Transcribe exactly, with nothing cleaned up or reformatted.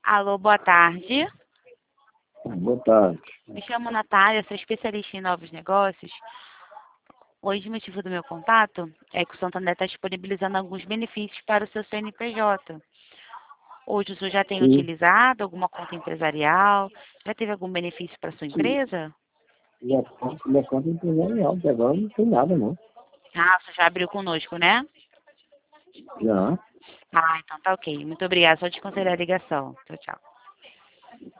Alô, boa tarde. Boa tarde. Me chamo Natália, sou especialista em novos negócios. Hoje o motivo do meu contato é que o Santander está disponibilizando alguns benefícios para o seu C N P J. Hoje o senhor já tem Sim, utilizado alguma conta empresarial? Já teve algum benefício para a sua sim. empresa? Minha conta, minha conta empresarial, até agora não tem nada, não. Ah, o senhor já abriu conosco, né? Já. Ah, então tá ok. Muito obrigada. Só desconsiderar a ligação. Tchau, tchau.